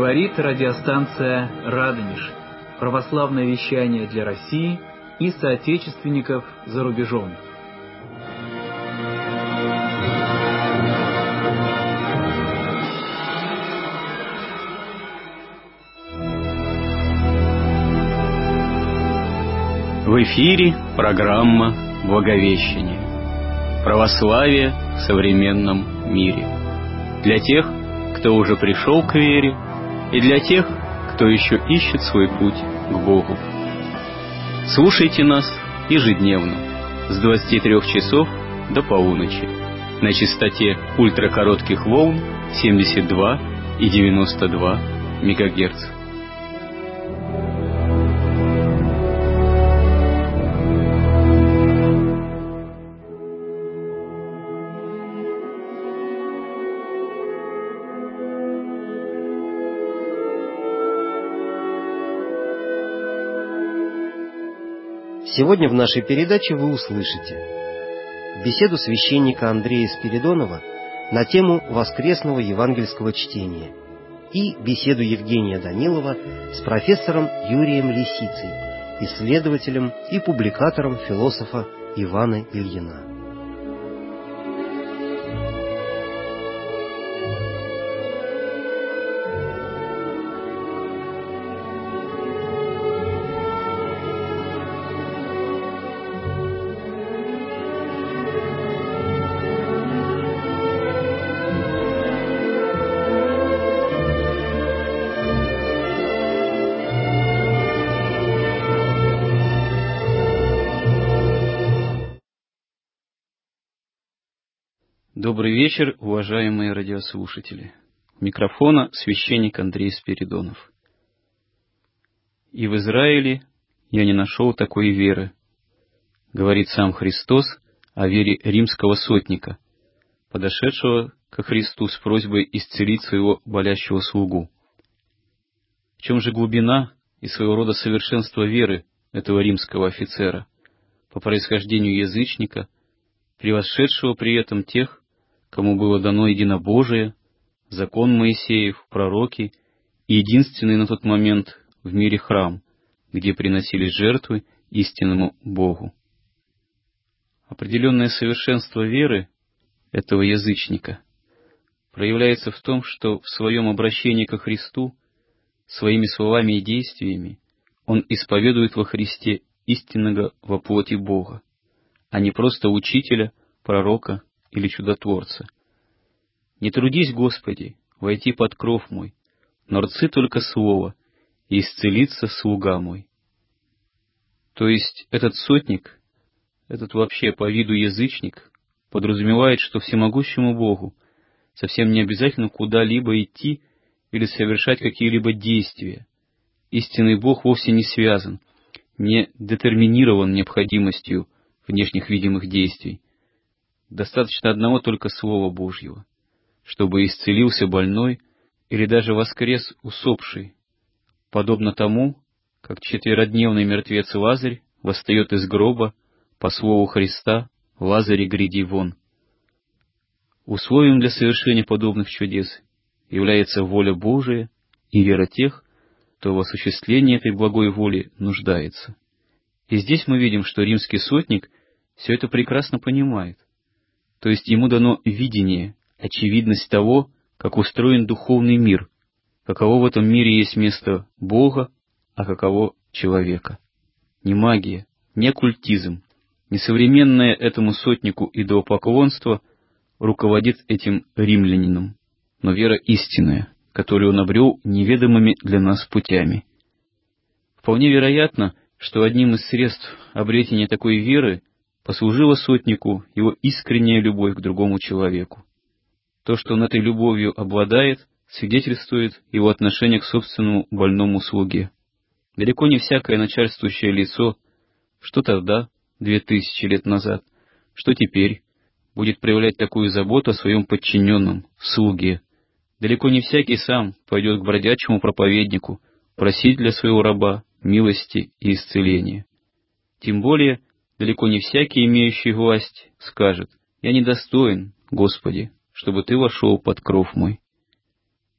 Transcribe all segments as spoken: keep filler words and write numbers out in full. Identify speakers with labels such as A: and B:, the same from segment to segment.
A: Говорит радиостанция «Радонеж». Православное вещание для России и соотечественников за рубежом.
B: В эфире программа «Благовещение». Православие в современном мире. Для тех, кто уже пришел к вере, и для тех, кто еще ищет свой путь к Богу. Слушайте нас ежедневно с двадцати трёх часов до полуночи на частоте ультракоротких волн семьдесят два и девяносто два мегагерца.
C: Сегодня в нашей передаче вы услышите беседу священника Андрея Спиридонова на тему воскресного евангельского чтения и беседу Евгения Данилова с профессором Юрием Лисицей, исследователем и публикатором философа Ивана Ильина.
B: Добрый вечер, уважаемые радиослушатели. У микрофона священник Андрей Спиридонов. «И в Израиле я не нашел такой веры», — говорит сам Христос о вере римского сотника, подошедшего ко Христу с просьбой исцелить своего болящего слугу. В чем же глубина и своего рода совершенство веры этого римского офицера, по происхождению язычника, превосшедшего при этом тех, кому было дано единобожие, закон Моисеев, пророки и единственный на тот момент в мире храм, где приносились жертвы истинному Богу. Определенное совершенство веры этого язычника проявляется в том, что в своем обращении ко Христу, своими словами и действиями, он исповедует во Христе истинного во плоти Бога, а не просто учителя, пророка или чудотворца. «Не трудись, Господи, войти под кров мой, но рцы только слово, и исцелится слуга мой». То есть этот сотник, этот вообще по виду язычник, подразумевает, что всемогущему Богу совсем не обязательно куда-либо идти или совершать какие-либо действия. Истинный Бог вовсе не связан, не детерминирован необходимостью внешних видимых действий. Достаточно одного только Слова Божьего, чтобы исцелился больной или даже воскрес усопший, подобно тому, как четверодневный мертвец Лазарь восстает из гроба по слову Христа: «Лазарь, гряди вон». Условием для совершения подобных чудес является воля Божия и вера тех, кто в осуществлении этой благой воли нуждается. И здесь мы видим, что римский сотник все это прекрасно понимает. То есть ему дано видение, очевидность того, как устроен духовный мир, каково в этом мире есть место Бога, а каково человека. Не магия, не оккультизм, не современное этому сотнику идолопоклонство руководит этим римлянином, но вера истинная, которую он обрел неведомыми для нас путями. Вполне вероятно, что одним из средств обретения такой веры послужила сотнику его искренняя любовь к другому человеку. То, что он этой любовью обладает, свидетельствует его отношение к собственному больному слуге. Далеко не всякое начальствующее лицо, что тогда, две тысячи лет назад, что теперь, будет проявлять такую заботу о своем подчиненном, слуге. Далеко не всякий сам пойдет к бродячему проповеднику просить для своего раба милости и исцеления. Тем более, далеко не всякий, имеющий власть, скажет: «Я недостоин, Господи, чтобы Ты вошел под кров мой».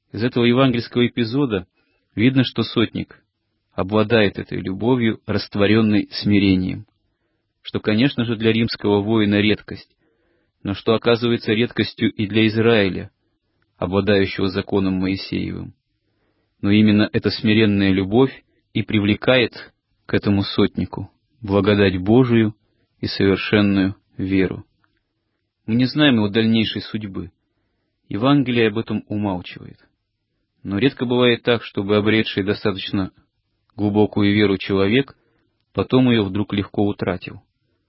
B: Из этого евангельского эпизода видно, что сотник обладает этой любовью, растворенной смирением, что, конечно же, для римского воина редкость, но что оказывается редкостью и для Израиля, обладающего законом Моисеевым. Но именно эта смиренная любовь и привлекает к этому сотнику благодать Божию и совершенную веру. Мы не знаем его дальнейшей судьбы. Евангелие об этом умалчивает. Но редко бывает так, чтобы обретший достаточно глубокую веру человек потом ее вдруг легко утратил.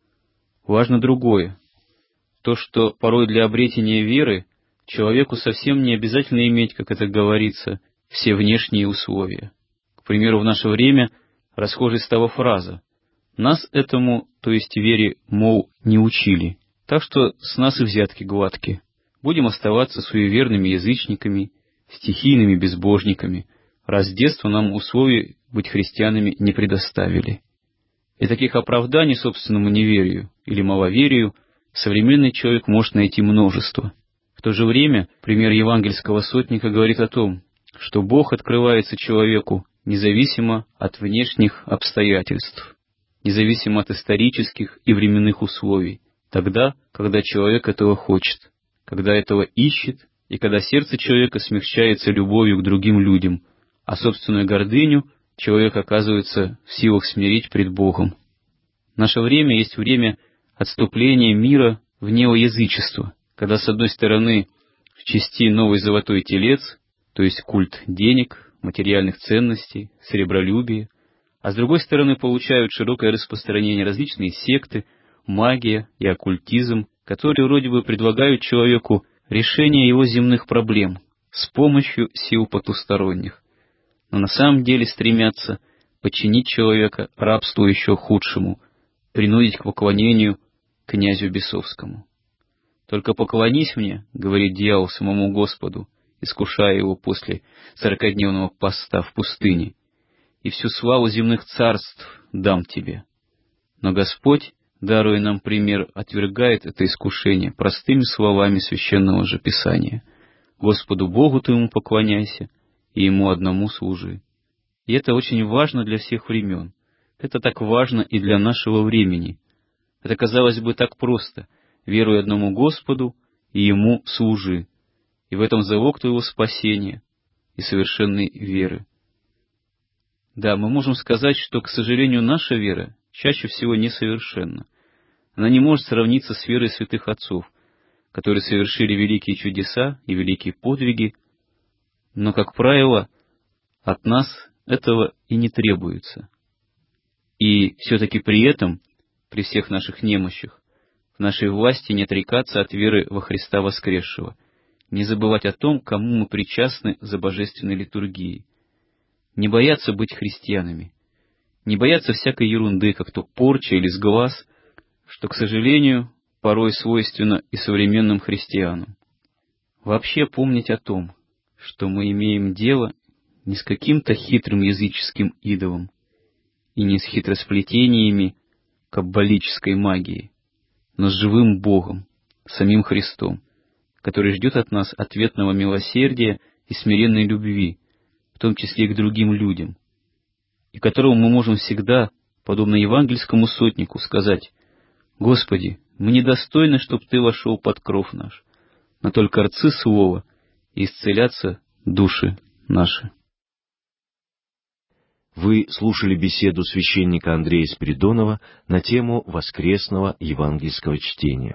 B: Важно другое. То, что порой для обретения веры человеку совсем не обязательно иметь, как это говорится, все внешние условия. К примеру, в наше время расхожей стала фраза: «Нас этому, то есть вере, мол, не учили, так что с нас и взятки гладкие. Будем оставаться суеверными язычниками, стихийными безбожниками, раз с детства нам условий быть христианами не предоставили». И таких оправданий собственному неверию или маловерию современный человек может найти множество. В то же время пример евангельского сотника говорит о том, что Бог открывается человеку независимо от внешних обстоятельств, независимо от исторических и временных условий, тогда, когда человек этого хочет, когда этого ищет, и когда сердце человека смягчается любовью к другим людям, а собственную гордыню человек оказывается в силах смирить пред Богом. Наше время есть время отступления мира в неоязычество, когда, с одной стороны, в чести новый золотой телец, то есть культ денег, материальных ценностей, сребролюбия, а с другой стороны получают широкое распространение различные секты, магия и оккультизм, которые вроде бы предлагают человеку решение его земных проблем с помощью сил потусторонних, но на самом деле стремятся подчинить человека рабству еще худшему, принудить к поклонению князю бесовскому. «Только поклонись мне, — говорит дьявол самому Господу, искушая его после сорокадневного поста в пустыне, — и всю славу земных царств дам тебе». Но Господь, даруя нам пример, отвергает это искушение простыми словами священного же Писания: «Господу Богу твоему поклоняйся, и Ему одному служи». И это очень важно для всех времен. Это так важно и для нашего времени. Это, казалось бы, так просто: веруй одному Господу и Ему служи. И в этом залог твоего спасения и совершенной веры. Да, мы можем сказать, что, к сожалению, наша вера чаще всего несовершенна. Она не может сравниться с верой святых отцов, которые совершили великие чудеса и великие подвиги, но, как правило, от нас этого и не требуется. И все-таки при этом, при всех наших немощах, в нашей власти не отрекаться от веры во Христа воскресшего, не забывать о том, кому мы причастны за божественной литургией, не бояться быть христианами, не бояться всякой ерунды, как то порча или сглаз, что, к сожалению, порой свойственно и современным христианам. Вообще помнить о том, что мы имеем дело не с каким-то хитрым языческим идолом и не с хитросплетениями каббалической магии, но с живым Богом, самим Христом, который ждет от нас ответного милосердия и смиренной любви, в том числе и к другим людям, и которому мы можем всегда, подобно евангельскому сотнику, сказать: «Господи, мы недостойны, чтоб Ты вошел под кров наш, но только рцы слова, и исцелятся души наши».
D: Вы слушали беседу священника Андрея Спиридонова на тему воскресного евангельского чтения.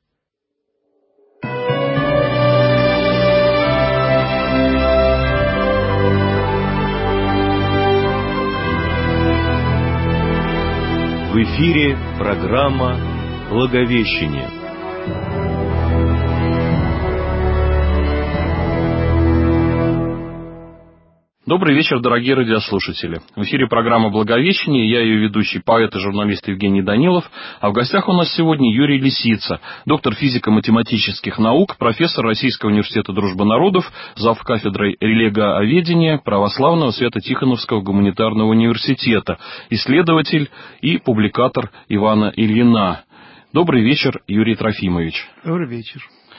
D: В эфире программа «Благовещение».
E: Добрый вечер, дорогие радиослушатели. В эфире программа «Благовещение», я ее ведущий, поэт и журналист Евгений Данилов, а в гостях у нас сегодня Юрий Лисица, доктор физико-математических наук, профессор Российского университета дружбы народов, зав. Кафедрой религиоведения Православного Свято-Тихоновского гуманитарного университета, исследователь и публикатор Ивана Ильина. Добрый вечер, Юрий Трофимович.
F: Добрый вечер.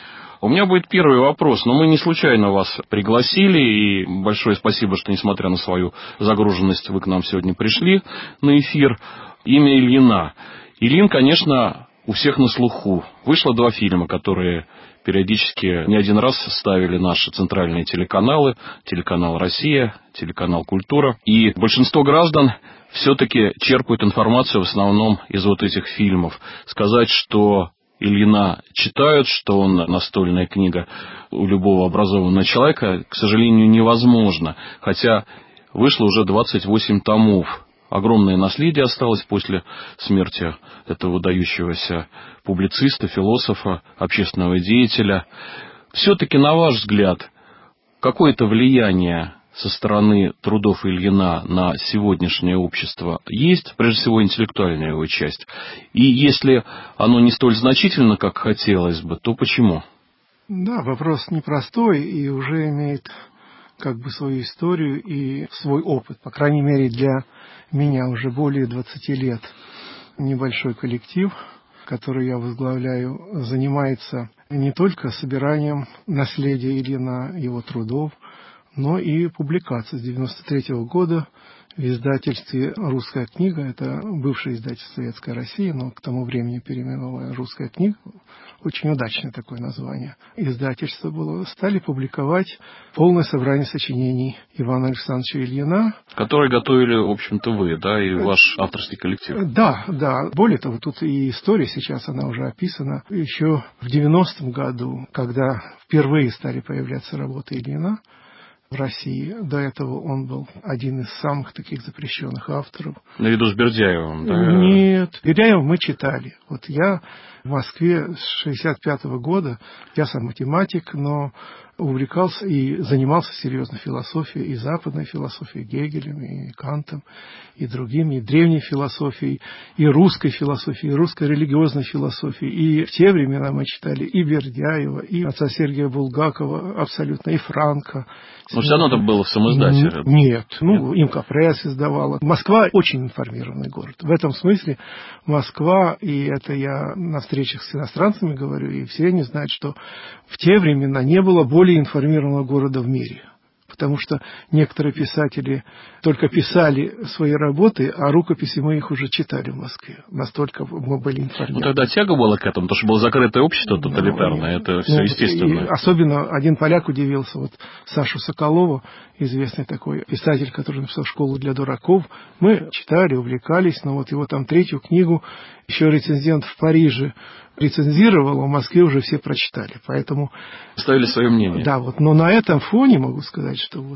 E: У меня будет первый вопрос, но мы не случайно вас пригласили, и большое спасибо, что, несмотря на свою загруженность, вы к нам сегодня пришли на эфир. Имя Ильина. Ильин, конечно, у всех на слуху. Вышло два фильма, которые периодически не один раз ставили наши центральные телеканалы, телеканал «Россия», телеканал «Культура». И большинство граждан все-таки черпают информацию в основном из вот этих фильмов. Сказать, что Ильина читают, что он настольная книга у любого образованного человека, к сожалению, невозможно. Хотя вышло уже двадцать восемь томов. Огромное наследие осталось после смерти этого выдающегося публициста, философа, общественного деятеля. Все-таки, на ваш взгляд, какое-то влияние со стороны трудов Ильина на сегодняшнее общество есть, прежде всего, интеллектуальная его часть? И если оно не столь значительно, как хотелось бы, то почему?
F: Да, вопрос непростой и уже имеет как бы свою историю и свой опыт. По крайней мере, для меня уже более двадцати лет небольшой коллектив, который я возглавляю, занимается не только собиранием наследия Ильина, его трудов, но и публикацией. С девяносто третьего года в издательстве «Русская книга», это бывшее издательство «Советская Россия», но к тому времени переименованное «Русская книга», очень удачное такое название, издательство было, стали публиковать полное собрание сочинений Ивана Александровича Ильина.
E: Которые готовили, в общем-то, вы, да, и ваш авторский коллектив.
F: Да, да. Более того, тут и история сейчас, она уже описана. Еще в девяностом году, когда впервые стали появляться работы Ильина в России. До этого он был один из самых таких запрещенных авторов.
E: Наряду с Бердяевым, да?
F: Нет, Бердяева мы читали. Вот я в Москве с шестьдесят пятого года, я сам математик, но увлекался и занимался серьезно философией, и западной философией, Гегелем, и Кантом, и другими, и древней философией, и русской философией, и русской религиозной философией. И в те времена мы читали и Бердяева, и отца Сергия Булгакова абсолютно, и Франка.
E: Но все равно это было в самоиздате.
F: Нет, ну, Имка Пресс издавала. Москва очень информированный город. В этом смысле Москва, и это я на встречах с иностранцами говорю, и все они знают, что в те времена не было более информированного города в мире. Потому что некоторые писатели только писали свои работы, а рукописи мы их уже читали в Москве. Настолько мы были информированы.
E: Ну, тогда тяга была к этому, потому что было закрытое общество тоталитарное, ну, это все ну, естественно.
F: Особенно один поляк удивился, вот Сашу Соколова, известный такой писатель, который написал «Школу для дураков». Мы читали, увлекались, но вот его там третью книгу еще рецензент в Париже рецензировал, а в Москве уже все прочитали. Поэтому
E: ставили свое мнение.
F: Да, вот, но на этом фоне могу сказать, что вот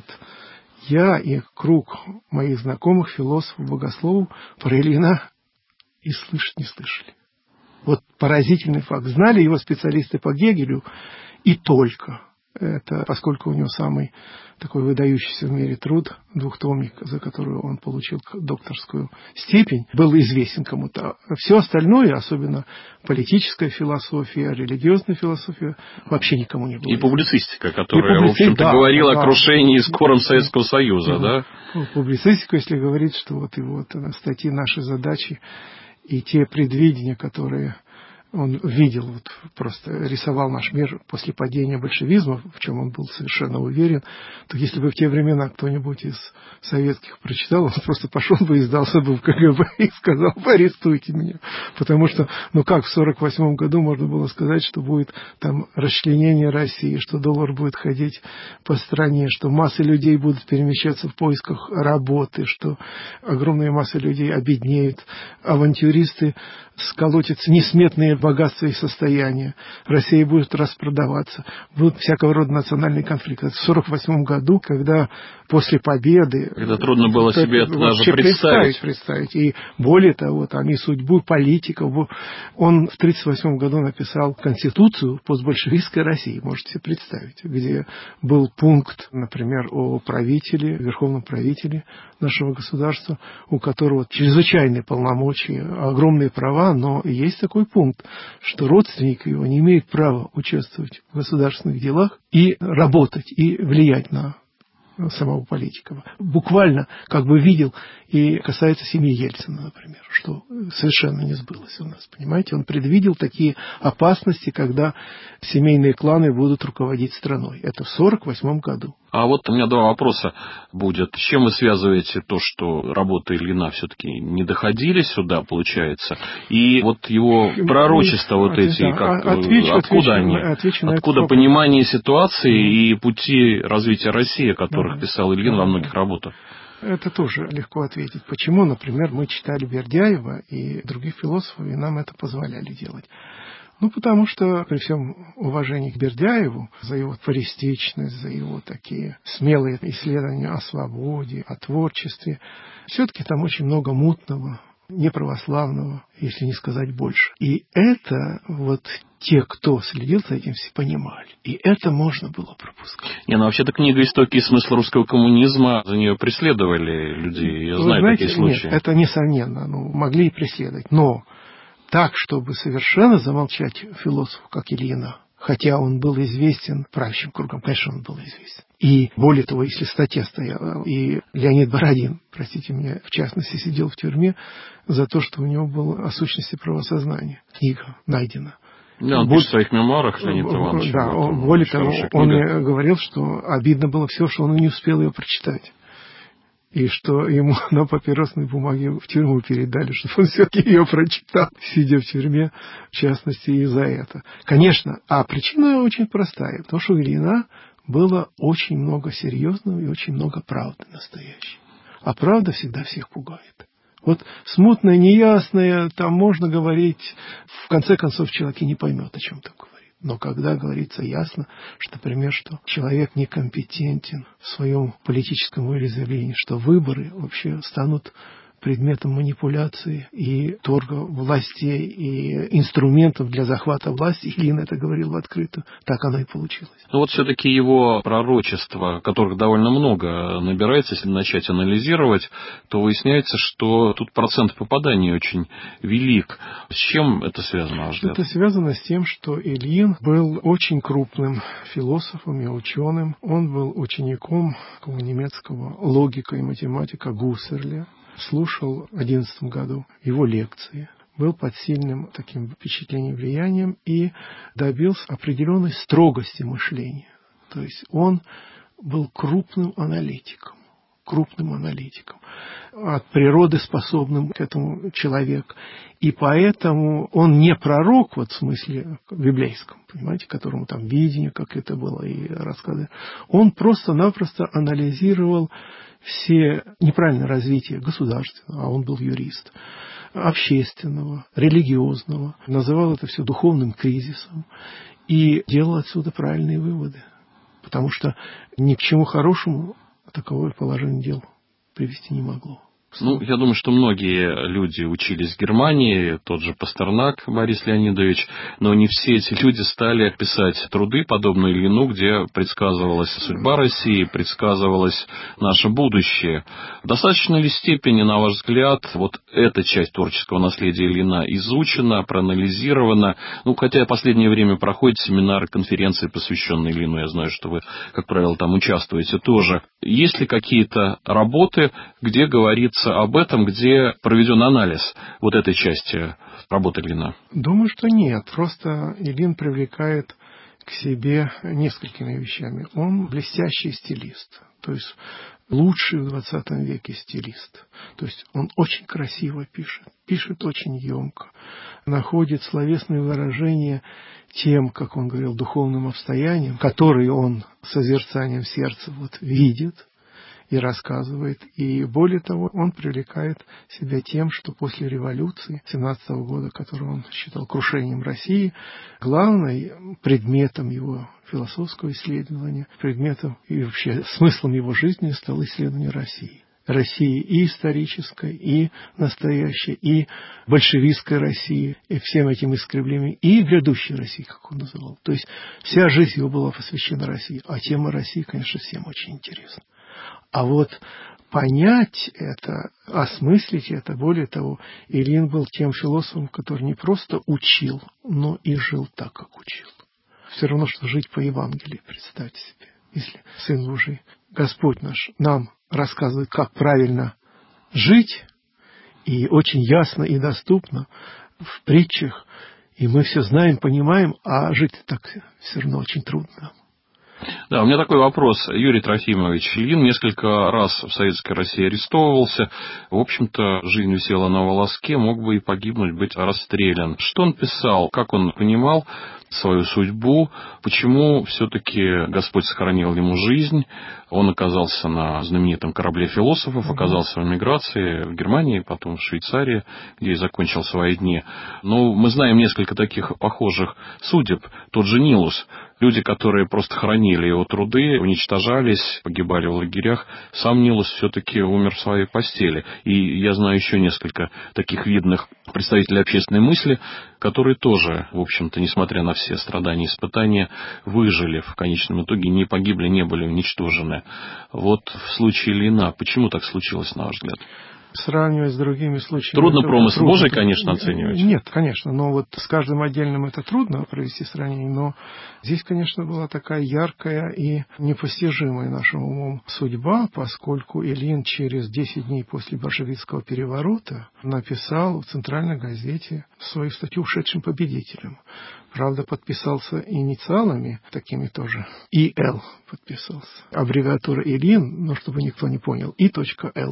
F: я и круг моих знакомых философов, богословов про Ильина и слышать не слышали. Вот поразительный факт. Знали его специалисты по Гегелю и только. Это поскольку у него самый такой выдающийся в мире труд, двухтомник, за который он получил докторскую степень, был известен кому-то. Все остальное, особенно политическая философия, религиозная философия, вообще никому не было.
E: И публицистика, которая,
F: публици...
E: в общем-то,
F: да,
E: говорила
F: да.
E: о крушении скором Советского Союза,
F: и,
E: да?
F: Публицистика, если говорить, что вот и вот статьи «Наши задачи» и те предвидения, которые он видел, вот, просто рисовал наш мир после падения большевизма, в чем он был совершенно уверен, то если бы в те времена кто-нибудь из советских прочитал, он просто пошел бы и сдался бы в КГБ и сказал: арестуйте меня. Потому что, ну как в сорок восьмом году можно было сказать, что будет там расчленение России, что доллар будет ходить по стране, что массы людей будут перемещаться в поисках работы, что огромные массы людей обеднеют, авантюристы сколотятся несметные богатства и состояния, Россия будет распродаваться, будут всякого рода национальные конфликты. В сорок восьмом году, когда после победы...
E: Когда трудно было себе это даже
F: представить. представить. И более того, там и судьбу политиков. Он в тридцать восьмом году написал Конституцию постбольшевистской России, можете себе представить, где был пункт, например, о правителе, верховном правителе нашего государства, у которого чрезвычайные полномочия, огромные права, но есть такой пункт, что родственник его не имеет права участвовать в государственных делах и работать, и влиять на самого политика. Буквально как бы видел, и касается семьи Ельцина, например, что совершенно не сбылось у нас, понимаете? Он предвидел такие опасности, когда семейные кланы будут руководить страной. Это в сорок восьмом году.
E: А вот у меня два вопроса будет. С чем вы связываете то, что работы Ильина все-таки не доходили сюда, получается? И вот его пророчества вот эти,
F: да,
E: как,
F: отвечу,
E: откуда
F: отвечу,
E: они?
F: Отвечу
E: откуда понимание ситуации mm. и пути развития России, о которых да, писал Ильин да, во многих да. работах?
F: Это тоже легко ответить. Почему, например, мы читали Бердяева и других философов, и нам это позволяли делать? Ну, потому что при всем уважении к Бердяеву за его фористичность, за его такие смелые исследования о свободе, о творчестве, все-таки там очень много мутного, неправославного, если не сказать больше. И это вот те, кто следил за этим, все понимали. И это можно было пропускать.
E: Не, ну вообще-то книга «Истоки и смысл русского коммунизма», за нее преследовали людей. Я
F: Вы
E: знаю
F: знаете,
E: такие случаи.
F: Нет, это несомненно. Ну, могли и преследовать. Но так, чтобы совершенно замолчать философа, как Ильина, хотя он был известен правящим кругом, конечно, он был известен. И более того, если статья стояла, и Леонид Бородин, простите меня, в частности, сидел в тюрьме за то, что у него было о сущности правосознания. Книга найдена.
E: Да, он Боль... пишет в своих мемуарах, Леонид Иванович.
F: Да,
E: вот,
F: он, более того, он мне говорил, что обидно было все, что он не успел ее прочитать. И что ему на папиросной бумаге в тюрьму передали, чтобы он все-таки ее прочитал, сидя в тюрьме, в частности, и за это. Конечно, а причина очень простая. Потому что у Ильина было очень много серьезного и очень много правды настоящей. А правда всегда всех пугает. Вот смутное, неясное, там можно говорить, в конце концов человек и не поймет, о чем там говорит. Но когда говорится ясно, что, например, что человек некомпетентен в своем политическом волеизъявлении, что выборы вообще станут предметом манипуляции и торга властей и инструментов для захвата власти, Ильин это говорил в открытую, так оно и получилось.
E: Ну вот все-таки его пророчества, которых довольно много набирается, если начать анализировать, то выясняется, что тут процент попаданий очень велик. С чем это связано, на ваш взгляд?
F: Это связано с тем, что Ильин был очень крупным философом и ученым. Он был учеником такого немецкого логика и математика Гуссерля. Слушал в одиннадцатом году его лекции, был под сильным таким впечатлением, влиянием и добился определенной строгости мышления. То есть он был крупным аналитиком, крупным аналитиком, от природы способным к этому человек. И поэтому он не пророк, вот в смысле библейском, понимаете, которому там видение, как это было, и рассказы. Он просто-напросто анализировал все неправильное развитие государственного, а он был юрист, общественного, религиозного, называл это все духовным кризисом и делал отсюда правильные выводы. Потому что ни к чему хорошему таковое положение дел привести не могло.
E: Ну, я думаю, что многие люди учились в Германии, тот же Пастернак Борис Леонидович, но не все эти люди стали писать труды, подобные Ильину, где предсказывалась судьба России, предсказывалось наше будущее. В достаточной ли степени, на ваш взгляд, вот эта часть творческого наследия Ильина изучена, проанализирована? Ну, хотя в последнее время проходят семинары, конференции, посвященные Ильину, я знаю, что вы, как правило, там участвуете тоже. Есть ли какие-то работы, где говорится об этом, где проведен анализ вот этой части работы Ильина?
F: Думаю, что нет. Просто Ильин привлекает к себе несколькими вещами. Он блестящий стилист, то есть лучший в двадцатом веке стилист. То есть он очень красиво пишет, пишет очень емко, находит словесные выражения тем, как он говорил, духовным обстоянием, которые он созерцанием сердца вот видит и рассказывает. И более того, он привлекает себя тем, что после революции семнадцатого года, которую он считал крушением России, главным предметом его философского исследования, предметом и вообще смыслом его жизни стало исследование России. России и исторической, и настоящей, и большевистской России, и всем этим искривлениям, и грядущей России, как он называл. То есть вся жизнь его была посвящена России, а тема России, конечно, всем очень интересна. А вот понять это, осмыслить это, более того, Ильин был тем философом, который не просто учил, но и жил так, как учил. Все равно, что жить по Евангелию, представьте себе. если Сын Божий, Господь наш, нам рассказывает, как правильно жить, и очень ясно и доступно в притчах, и мы все знаем, понимаем, а жить так все равно очень трудно.
E: Да, у меня такой вопрос. Юрий Трофимович, Ильин несколько раз в Советской России арестовывался. В общем-то, жизнь висела на волоске, мог бы и погибнуть, быть расстрелян. Что он писал? Как он понимал свою судьбу? Почему все-таки Господь сохранил ему жизнь? Он оказался на знаменитом корабле философов, оказался в эмиграции в Германии, потом в Швейцарии, где и закончил свои дни. Но мы знаем несколько таких похожих судеб. Тот же Нилус. Люди, которые просто хранили его труды, уничтожались, погибали в лагерях. Сам Нилус все-таки умер в своей постели. И я знаю еще несколько таких видных представителей общественной мысли, которые тоже, в общем-то, несмотря на все страдания и испытания, выжили в конечном итоге, не погибли, не были уничтожены. Вот в случае Ильина, почему так случилось, на ваш взгляд?
F: Сравнивать с другими случаями...
E: Трудно промысел Божий, конечно, оценивать.
F: Нет, конечно, но вот с каждым отдельным это трудно провести сравнение, но здесь, конечно, была такая яркая и непостижимая нашим умом судьба, поскольку Ильин через десять дней после большевистского переворота написал в Центральной газете свою статью «Ушедшим победителем». Правда, подписался инициалами, такими тоже, И Л подписался. Аббревиатура Ильин, но чтобы никто не понял, И.Л.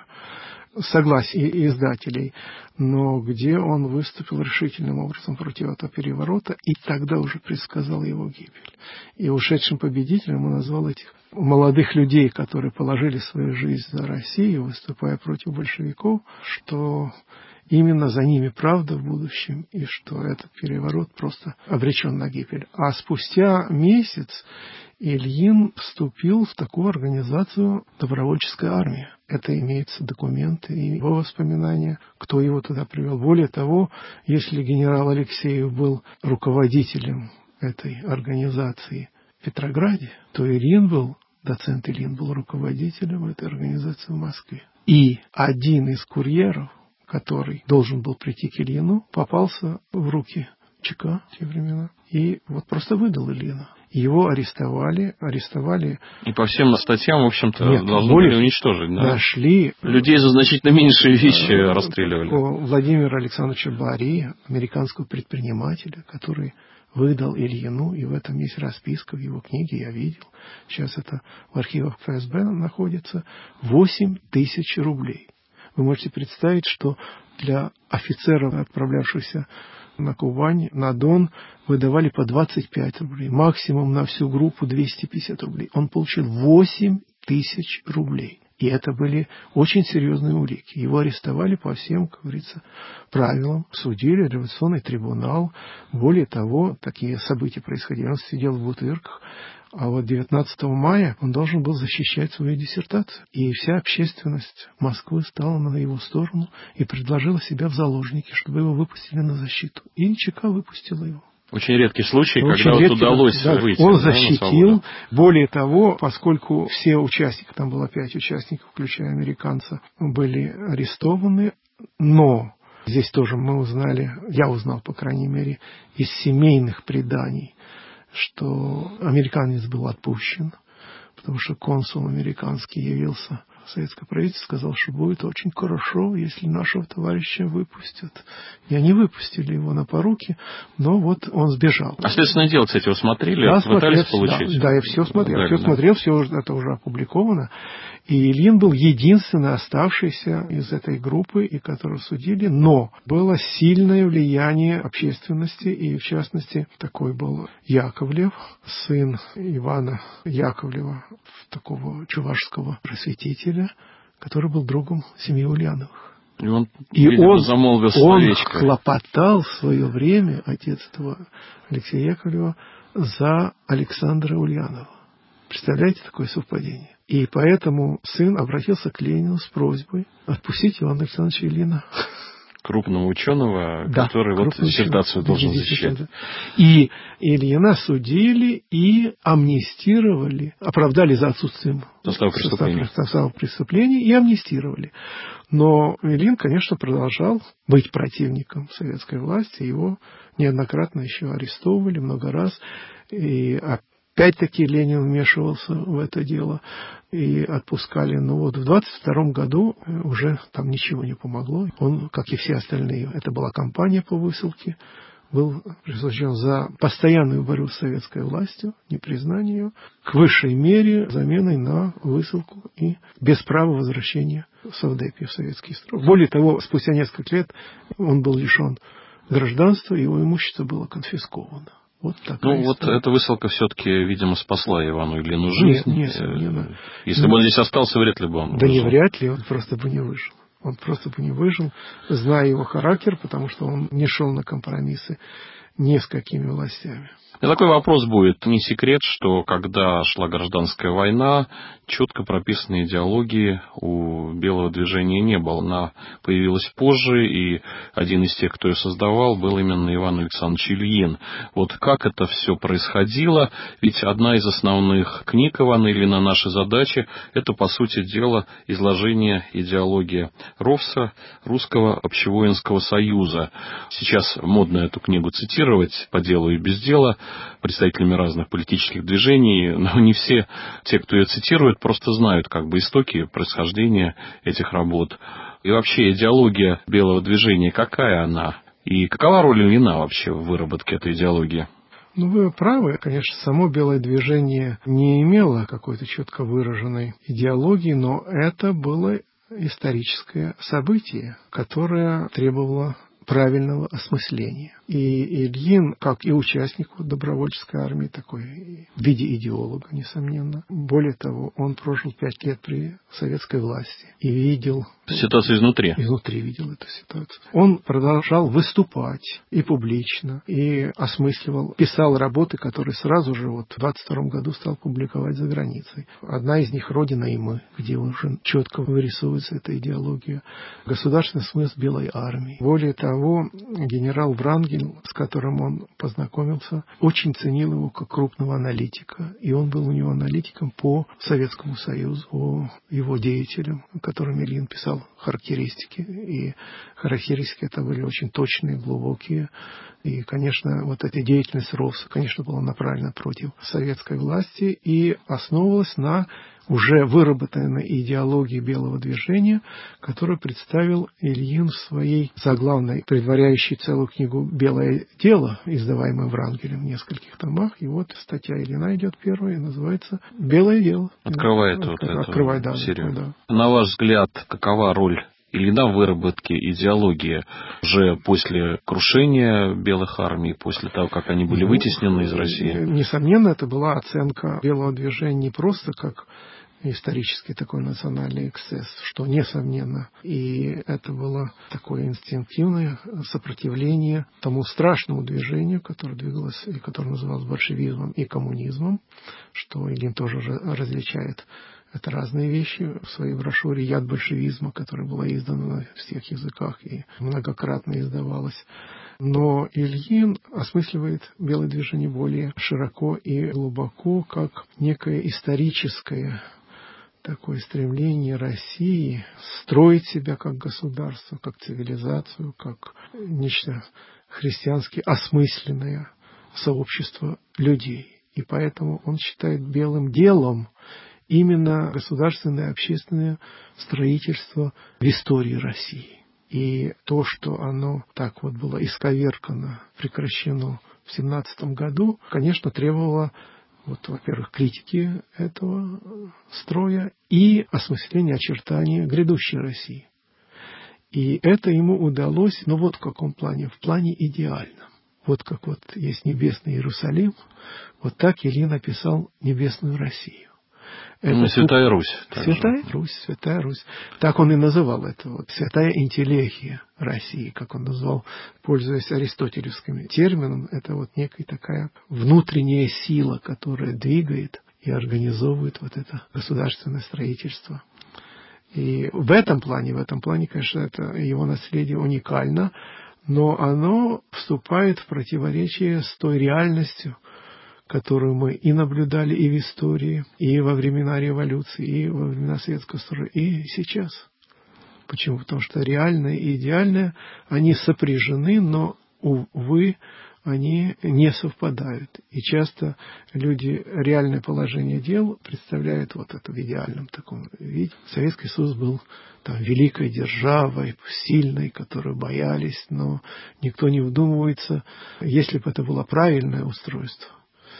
F: Согласие издателей, но где он выступил решительным образом против этого переворота и тогда уже предсказал его гибель. И ушедшим победителем он назвал этих молодых людей, которые положили свою жизнь за Россию, выступая против большевиков, что именно за ними правда в будущем, и что этот переворот просто обречен на гибель. А спустя месяц Ильин вступил в такую организацию «Добровольческая армия». Это имеются документы и его воспоминания, кто его туда привел. Более того, если генерал Алексеев был руководителем этой организации в Петрограде, то Ильин был, доцент Ильин был руководителем этой организации в Москве. И один из курьеров, который должен был прийти к Ильину, попался в руки ЧК в те времена и вот просто выдал Ильина. Его арестовали, арестовали...
E: И по всем статьям, в общем-то,
F: Нет,
E: должны были уничтожить, да?
F: Нашли...
E: Людей за значительно меньшие вещи расстреливали.
F: Владимира Александровича Бари, американского предпринимателя, который выдал Ильину, и в этом есть расписка в его книге, я видел. Сейчас это в архивах ФСБ находится. восемь тысяч рублей. Вы можете представить, что для офицеров, отправлявшихся на Кубань, на Дон, выдавали по двадцать пять рублей. Максимум на всю группу двести пятьдесят рублей. Он получил восемь тысяч рублей. И это были очень серьезные улики. Его арестовали по всем, как говорится, правилам. Судили, революционный трибунал. Более того, такие события происходили. Он сидел в Бутырках. А вот девятнадцатого мая он должен был защищать свою диссертацию. И вся общественность Москвы стала на его сторону и предложила себя в заложники, чтобы его выпустили на защиту. И ЧК выпустила его.
E: Очень редкий случай,
F: Очень
E: когда
F: редкий,
E: вот удалось
F: да,
E: выйти.
F: Он
E: да,
F: защитил. Более того, поскольку все участники, там было пять участников, включая американца, были арестованы, но здесь тоже мы узнали, я узнал, по крайней мере, из семейных преданий, что американец был отпущен, потому что консул американский явился в советское правительство, сказал, что будет очень хорошо, если нашего товарища выпустят. И они выпустили его на поруки, но вот он сбежал.
E: А следственное дело, кстати, вы смотрели?
F: Да,
E: Пытались
F: смотрел,
E: получить?
F: Да, да, я все смотрел,
E: да,
F: все
E: да.
F: смотрел, все это уже опубликовано. И Ильин был единственный оставшийся из этой группы, и которого судили, но было сильное влияние общественности, и в частности такой был Яковлев, сын Ивана Яковлева, такого чувашского просветителя, который был другом семьи Ульяновых.
E: И он,
F: и
E: видимо,
F: он,
E: замолвил
F: он
E: словечко.
F: хлопотал в свое время, отец этого Алексея Яковлева, за Александра Ульянова. Представляете такое совпадение? И поэтому сын обратился к Ленину с просьбой отпустить Ивана Александровича Ильина.
E: Крупного ученого,
F: Да,
E: который вот диссертацию должен защищать.
F: И Ильина судили и амнистировали, оправдали за отсутствием
E: состава преступления.
F: состава преступления и амнистировали. Но Ильин, конечно, продолжал быть противником советской власти. Его неоднократно еще арестовывали много раз. И опять-таки Ленин вмешивался в это дело и отпускали. Но вот в двадцать втором году уже там ничего не помогло. Он, как и все остальные, это была кампания по высылке, был присужден за постоянную борьбу с советской властью, непризнание ее, к высшей мере заменой на высылку и без права возвращения в Совдепе, в советский строй. Более того, спустя несколько лет он был лишен гражданства, его имущество было конфисковано. Вот
E: ну, вот
F: история.
E: эта высылка все-таки, видимо, спасла Ивану Ильину жизнь.
F: Нет, нет,
E: Если бы он здесь остался, вряд ли бы он
F: Да
E: выжил.
F: не вряд ли, он просто бы не выжил. Он просто бы не выжил, зная его характер, потому что он не шел на компромиссы ни с какими властями.
E: И такой вопрос будет. Не секрет, что когда шла гражданская война, четко прописанной идеологии у Белого движения не было. Она появилась позже, и один из тех, кто ее создавал, был именно Иван Александрович Ильин. Вот как это все происходило? Ведь одна из основных книг Ивана Ильина «Наши задачи» — это, по сути дела, изложение идеологии РОВСа, Русского общевоинского союза. Сейчас модно эту книгу цитировать по делу и без дела представителями разных политических движений, но не все те, кто ее цитирует, просто знают как бы истоки происхождения этих работ. И вообще идеология Белого движения, какая она? И какова роль Ильина вообще в выработке этой идеологии?
F: Ну, вы правы. Конечно, само Белое движение не имело какой-то четко выраженной идеологии, но это было историческое событие, которое требовало правильного осмысления. И Ильин, как и участник добровольческой армии, такой в виде идеолога, несомненно. Более того, он прожил пять лет при советской власти и видел...
E: Ситуацию изнутри.
F: Изнутри видел эту ситуацию. Он продолжал выступать и публично, и осмысливал, писал работы, которые сразу же вот в двадцать втором году стал публиковать за границей. Одна из них «Родина и мы», где уже четко вырисовывается эта идеология. Государственный смысл Белой армии. Более того, генерал Врангель, с которым он познакомился, очень ценил его как крупного аналитика. И он был у него аналитиком по Советскому Союзу, по его деятелям, которым Ильин писал характеристики. И характеристики это были очень точные, глубокие. И, конечно, вот эта деятельность РОВСа, конечно, была направлена против советской власти и основывалась на уже выработанной идеологии Белого движения, которую представил Ильин в своей заглавной, предваряющей целую книгу «Белое дело», издаваемой Врангелем в нескольких томах. И вот статья Ильина идет первая, и называется «Белое дело».
E: Открывает
F: да,
E: вот
F: открывает,
E: эту
F: да,
E: серию.
F: Да.
E: На ваш взгляд, какова роль Ильина в выработке идеологии уже после крушения белых армий, после того, как они были ну, вытеснены из России?
F: Несомненно, это была оценка Белого движения не просто как исторический такой национальный эксцесс, что несомненно. И это было такое инстинктивное сопротивление тому страшному движению, которое двигалось и которое называлось большевизмом и коммунизмом, что Ильин тоже различает. Это разные вещи. В своей брошюре «Яд большевизма», которая была издана на всех языках и многократно издавалась. Но Ильин осмысливает Белое движение более широко и глубоко, как некое историческое такое стремление России строить себя как государство, как цивилизацию, как нечто христиански осмысленное сообщество людей. И поэтому он считает белым делом именно государственное общественное строительство в истории России. И то, что оно так вот было исковеркано, прекращено в семнадцатом году, конечно, требовало, вот, во-первых, критики этого строя и осмысления очертаний грядущей России. И это ему удалось, ну вот в каком плане, в плане идеальном. Вот как вот есть небесный Иерусалим, вот так Ильин написал небесную Россию.
E: Это ну, Святая Русь.
F: Святая Русь, Святая Русь. Так он и называл это. Вот, святая интеллигия России, как он назвал, пользуясь аристотелевским термином. Это вот некая такая внутренняя сила, которая двигает и организовывает вот это государственное строительство. И в этом плане, в этом плане, конечно, это его наследие уникально, но оно вступает в противоречие с той реальностью, которую мы и наблюдали и в истории, и во времена революции, и во времена советского строя, и сейчас. Почему? Потому что реальное и идеальное, они сопряжены, но, увы, они не совпадают. И часто люди реальное положение дел представляют вот это в идеальном таком виде. Советский Союз был там великой державой, сильной, которую боялись, но никто не вдумывается, если бы это было правильное устройство,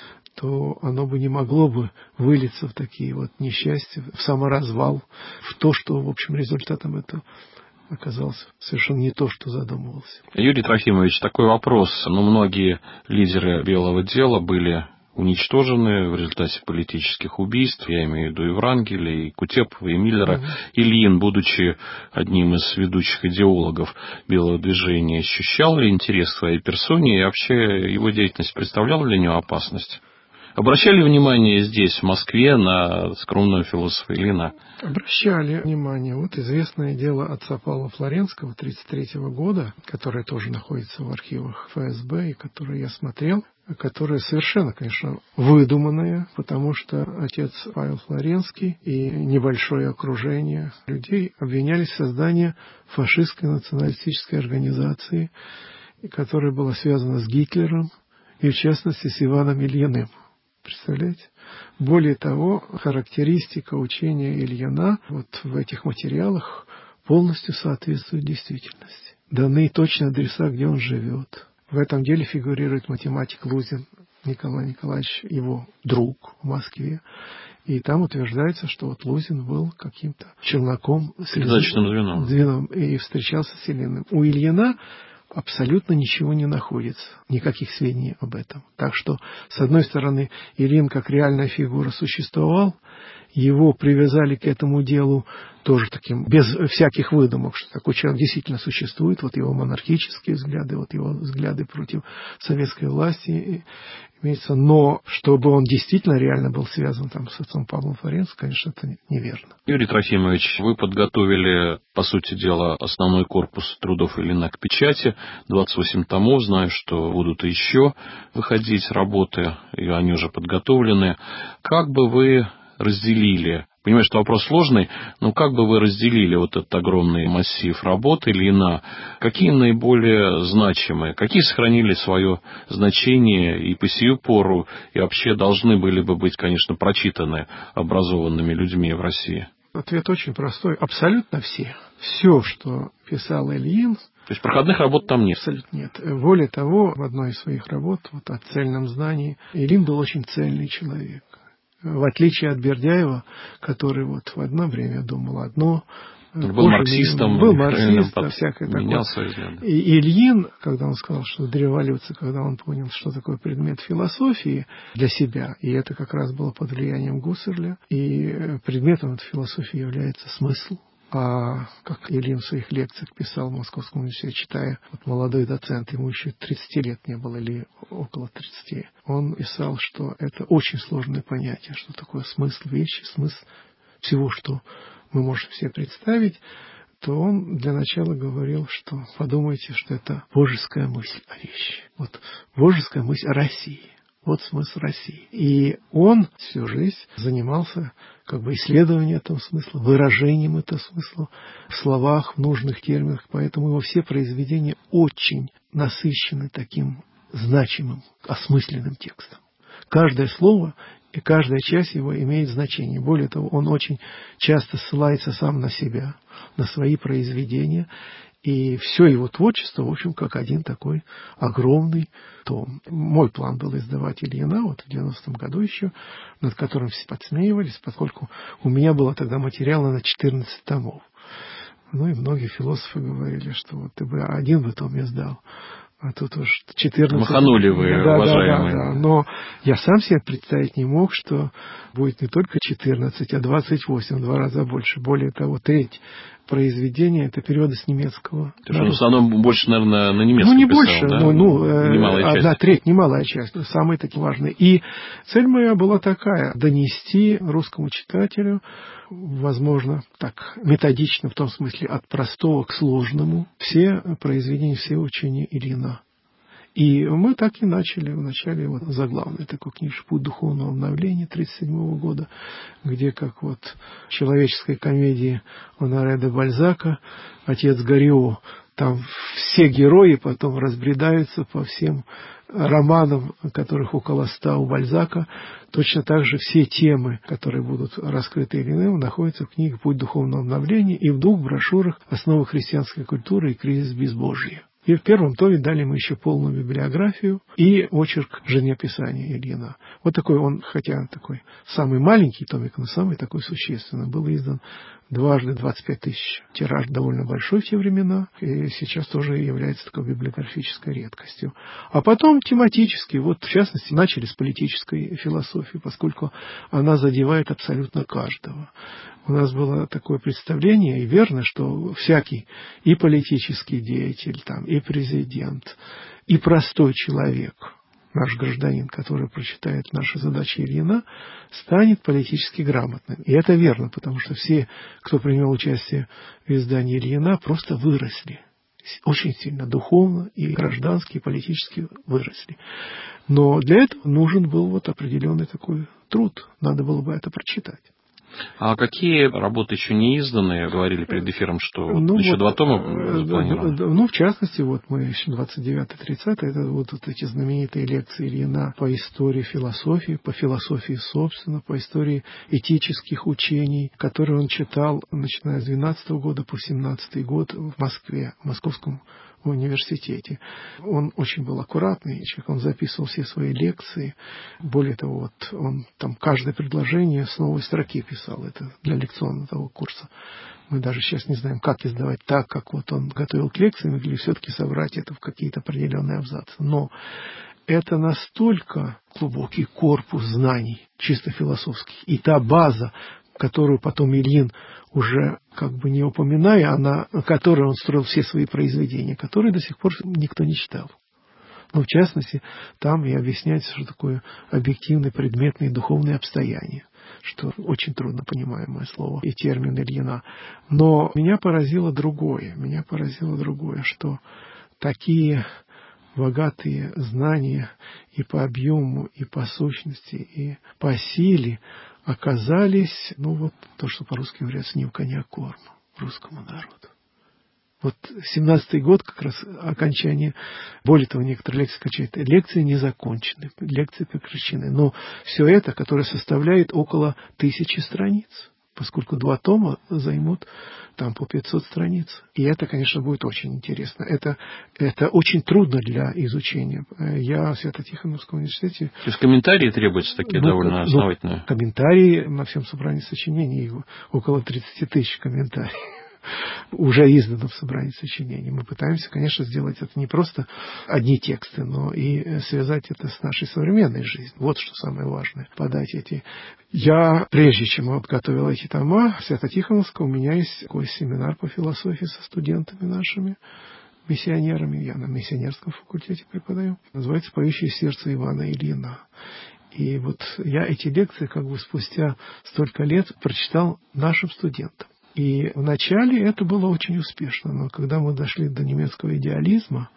F: то оно бы не могло бы вылиться в такие вот несчастья, в саморазвал, в то, что, в общем, результатом этого оказался совершенно не то, что задумывался.
E: Юрий Трофимович, такой вопрос. Ну, многие лидеры белого дела были уничтожены в результате политических убийств. Я имею в виду и Врангеля, и Кутепова, и Миллера. Угу. Ильин, будучи одним из ведущих идеологов белого движения, ощущал ли интерес к своей персоне и вообще его деятельность представляла для него опасность? Обращали внимание здесь, в Москве, на скромного философа Ильина?
F: Обращали внимание. Вот известное дело отца Павла Флоренского тысяча девятьсот тридцать третьего года, которое тоже находится в архивах эф эс бэ, и которое я смотрел, которое совершенно, конечно, выдуманное, потому что отец Павел Флоренский и небольшое окружение людей обвинялись в создании фашистской националистической организации, которая была связана с Гитлером и, в частности, с Иваном Ильиным. Представляете? Более того, характеристика учения Ильина вот в этих материалах полностью соответствует действительности. Даны точно адреса, где он живет. В этом деле фигурирует математик Лузин Николай Николаевич, его друг в Москве. И там утверждается, что вот Лузин был каким-то челноком,
E: передаточным звеном.
F: звеном и встречался с Ильиным. У Ильина абсолютно ничего не находится, никаких сведений об этом. Так что, с одной стороны, Ильин как реальная фигура существовал, его привязали к этому делу тоже таким, без всяких выдумок, что такой человек действительно существует, вот его монархические взгляды, вот его взгляды против советской власти имеется, но чтобы он действительно реально был связан там с отцом Павлом Флоренским, конечно, это неверно.
E: Юрий Трофимович, вы подготовили, по сути дела, основной корпус трудов Ильина к печати, двадцать восемь томов, знаю, что будут еще выходить работы, и они уже подготовлены. Как бы вы разделили, понимаю, что вопрос сложный, но как бы вы разделили вот этот огромный массив работы Ильина? Какие наиболее значимые? Какие сохранили свое значение и по сию пору, и вообще должны были бы быть, конечно, прочитаны образованными людьми в России?
F: Ответ очень простой. Абсолютно все. Все, что писал Ильин.
E: То есть проходных работ там нет?
F: Абсолютно нет. Более того, в одной из своих работ, вот о цельном знании, Ильин был очень цельный человек. В отличие от Бердяева, который вот в одно время думал одно,
E: был марксистом,
F: был марксистом, всякое
E: менял
F: такое.
E: свои взгляды.
F: И Ильин, когда он сказал, что до революции, когда он понял, что такое предмет философии для себя, и это как раз было под влиянием Гуссерля, и предметом этой философии является смысл. А как Ильин в своих лекциях писал в Московском университете, читая, вот молодой доцент, ему еще тридцати лет не было, или около тридцати, он писал, что это очень сложное понятие, что такое смысл вещи, смысл всего, что мы можем себе представить, то он для начала говорил, что подумайте, что это божеская мысль о вещи. Вот божеская мысль о России. Вот смысл России. И он всю жизнь занимался как бы исследованием этого смысла, выражением этого смысла в словах, в нужных терминах. Поэтому его все произведения очень насыщены таким значимым, осмысленным текстом. Каждое слово и каждая часть его имеет значение. Более того, он очень часто ссылается сам на себя, на свои произведения. И все его творчество, в общем, как один такой огромный том. Мой план был издавать Ильина, вот в девяностом году еще, над которым все подсмеивались, поскольку у меня было тогда материала на четырнадцать томов. Ну и многие философы говорили, что вот ты бы один бы том издал. А тут уж четырнадцать...
E: Маханули вы,
F: да,
E: уважаемые.
F: Да, да, да. Но я сам себе представить не мог, что будет не только четырнадцать, а двадцать восемь, в два раза больше. Более того, треть произведения — это переводы с немецкого.
E: Ты что, в основном больше, наверное, на немецком
F: Ну, не
E: писал,
F: больше,
E: да?
F: ну, ну
E: немалая
F: одна
E: часть.
F: треть, немалая часть, самые такие важные. И цель моя была такая — донести русскому читателю, возможно, так методично, в том смысле, от простого к сложному, все произведения, все учения Ильина. И мы так и начали в начале вот заглавной такой книжки «Путь духовного обновления» тридцать седьмого года, где, как вот в человеческой комедии Оноре де Бальзака «Отец Гoriot», там все герои потом разбредаются по всем романам, которых около ста у Бальзака, точно так же все темы, которые будут раскрыты Ильиным, находятся в книге «Путь духовного обновления» и в двух брошюрах «Основы христианской культуры» и «Кризис безбожия». И в первом томе дали мы еще полную библиографию и очерк жизнеописания Ильина. Вот такой он, хотя такой самый маленький томик, но самый такой существенный, был издан дважды двадцать пять тысяч. Тираж довольно большой в те времена, и сейчас тоже является такой библиографической редкостью. А потом тематически, вот в частности, начали с политической философии, поскольку она задевает абсолютно каждого. У нас было такое представление, и верно, что всякий и политический деятель, там, и президент, и простой человек, наш гражданин, который прочитает наши задачи Ильина, станет политически грамотным. И это верно, потому что все, кто принял участие в издании Ильина, просто выросли. Очень сильно духовно и граждански, и политически выросли. Но для этого нужен был вот определенный такой труд. Надо было бы это прочитать.
E: А какие работы еще не изданные? Говорили перед эфиром, что
F: ну,
E: еще
F: вот,
E: два тома запланированы.
F: Ну, в частности, вот мы еще двадцать девятое тридцатое, это вот, вот эти знаменитые лекции Ильина по истории философии, по философии собственно, по истории этических учений, которые он читал, начиная с двенадцатого года по семнадцатый год в Москве, в Московском в университете. Он очень был аккуратный человек, он записывал все свои лекции. Более того, вот он там каждое предложение с новой строки писал. Это для лекционного того курса. Мы даже сейчас не знаем, как издавать так, как вот он готовил к лекциям, или все-таки собрать это в какие-то определенные абзацы. Но это настолько глубокий корпус знаний, чисто философских, и та база, которую потом Ильин, уже как бы не упоминая, она, которой он строил все свои произведения, которые до сих пор никто не читал. Но в частности, там и объясняется, что такое объективные, предметные, духовные обстояния, что очень трудно понимаемое слово и термин Ильина. Но меня поразило другое, меня поразило другое, что такие богатые знания и по объему, и по сущности, и по силе оказались, ну вот то, что по-русски говорят, с ним коня корм русскому народу. Вот семнадцатый год, как раз окончание, более того, некоторые лекции качают, лекции не закончены, лекции прекращены. Но все это, которое составляет около тысячи страниц, поскольку два тома займут там по пятьсот страниц. И это, конечно, будет очень интересно. Это, это очень трудно для изучения. Я в Свято-Тихоновском университете...
E: То есть комментарии требуются такие ну, довольно основательные?
F: Ну, комментарии на всем собрании сочинений, его около тридцать тысяч комментариев уже издано в собрании сочинений. Мы пытаемся, конечно, сделать это не просто одни тексты, но и связать это с нашей современной жизнью. Вот что самое важное. Подать эти... Я, прежде чем я готовил эти тома, в Свято-Тихоновском у меня есть такой семинар по философии со студентами нашими, миссионерами. Я на миссионерском факультете преподаю. Называется «Поющее сердце Ивана Ильина». И вот я эти лекции как бы спустя столько лет прочитал нашим студентам. И вначале это было очень успешно, но когда мы дошли до немецкого идеализма,